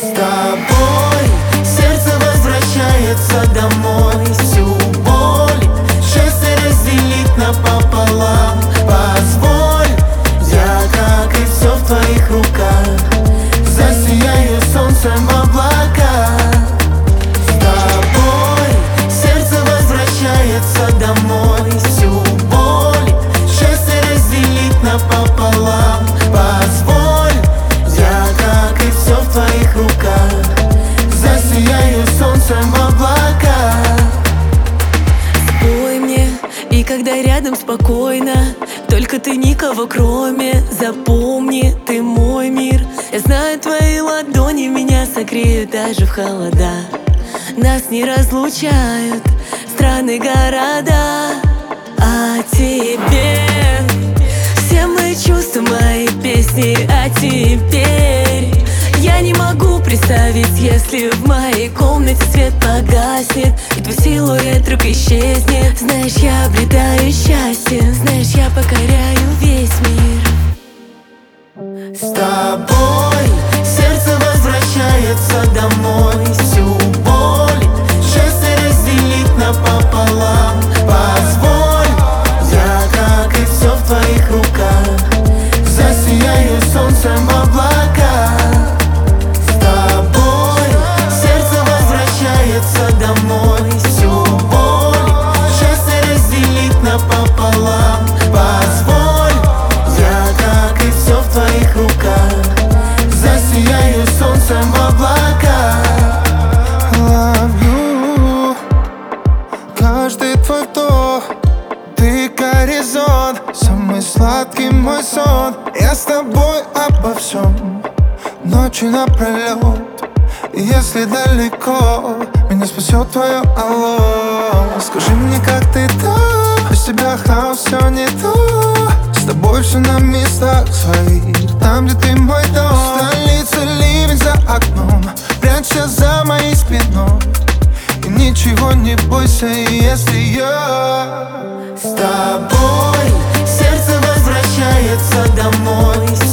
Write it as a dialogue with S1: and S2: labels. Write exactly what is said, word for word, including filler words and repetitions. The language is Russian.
S1: С тобой сердце возвращается домой. Всю боль счастье разделить напополам. Позволь, я, как и все в твоих руках, засияю солнцем в облаках. С тобой сердце возвращается домой. Всю боль счастье разделить напополам. Позволь, я, как и все в твоих руках, засияю солнцем в облаках.
S2: Спой мне, и когда рядом спокойно, только ты, никого кроме. Запомни, ты мой мир. Я знаю, твои ладони меня согреют даже в холода. Нас не разлучают страны, города. А тебе все мои чувства, мои песни. А теперь я не могу представить, если в моей комнате свет погаснет и твой силуэт вдруг исчезнет. Знаешь, я обретаю счастье, знаешь, я покоряю весь мир.
S1: С тобой сердце возвращается домой. Всю боль счастье разделить напополам. Позволь, я, как и все в твоих руках, засияю солнцем в облаках. С тобой сердце возвращается домой. Всю боль счастье разделить напополам. Позволь, я, как и все в твоих руках, засияю солнцем в облаках.
S3: Love you. Каждый твой вдох, ты горизонт, самый сладкий мой сон. Я с тобой обо всем, ночью напролет. И если далеко, меня спасет твое алло. Скажи мне, как ты там? Без тебя хаос, все не то. С тобой все на местах своих, там, где ты мой дом. Столица, ливень за окном, прячься за моей спиной. И ничего не бойся, если я
S1: с тобой сердце возвращается домой.